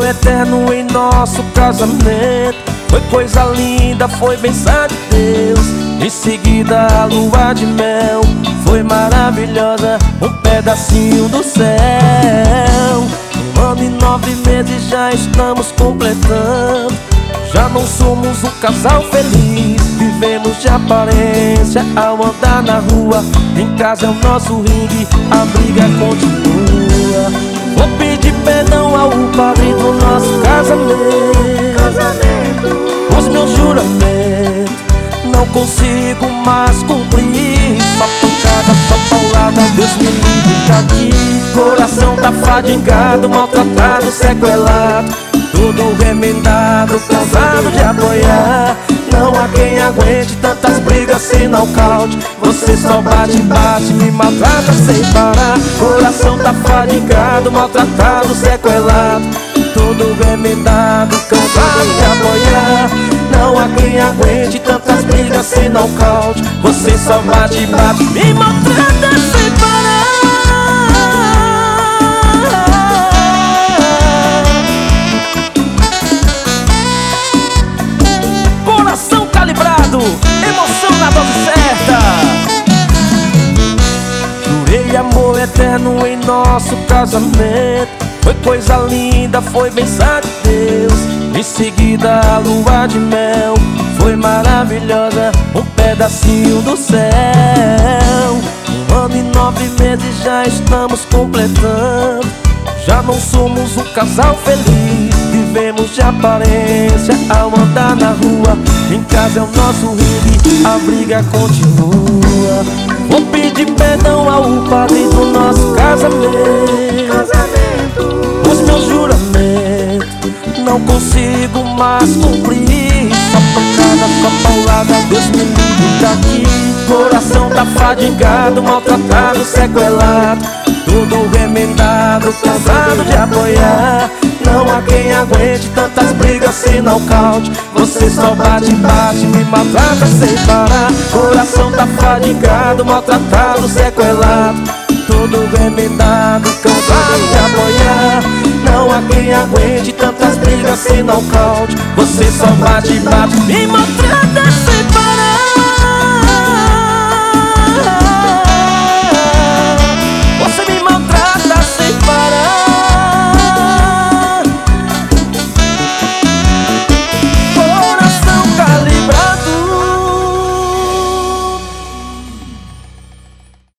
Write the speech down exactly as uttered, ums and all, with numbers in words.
eterno em nosso casamento. Foi coisa linda, foi bênção de Deus. Em seguida a lua de mel foi maravilhosa, um pedacinho do céu. Um ano e nove meses já estamos completando. Já não somos um casal feliz, vivemos de aparência ao andar na rua. Em casa é o nosso ringue, a briga continua. Vou pedir perdão ao padre do nosso casamento, casamento. Os meus juramentos não consigo mais cumprir. Só pancada, só paulada, Deus me livre daqui. Coração tá fadingado, maltratado, sequelado, tudo remendado, cansado de apoiar. Não há quem aguente tantas brigas sem nocaute. Você só bate, bate, me maltrata sem parar. Coração tá fadigado, maltratado, sequelado, tudo remendado, cansado de apoiar. Não há quem aguente tantas brigas sem nocaute. Você só bate, bate, me maltrata sem parar. Coração calibrado, emoção na dose certa. Jurei amor eterno em nosso casamento. Foi coisa linda, foi bênção de Deus. Em seguida a lua de mel foi maravilhosa, um pedacinho do céu. Um ano e nove meses já estamos completando. Já não somos um casal feliz, vivemos de aparência ao andar na rua. Em casa é o nosso ringue, a briga continua. Vou pedir perdão ao padre do nosso casamento, casamento. Os meus juramentos não consigo mais cumprir. Só pancada, só paulada, Deus me livre daqui. Coração tá fadigado, maltratado, sequelado, tudo remendado, cansado de apoiar. Não há quem aguente tantas brigas sem nocaute. Você só bate, bate, me maltrata sem parar. Coração tá fadigado, maltratado, sequelado, tudo remendado, cansado de apoiar. Não há quem aguente tantas brigas sem nocaute. Você só bate, bate, me maltrata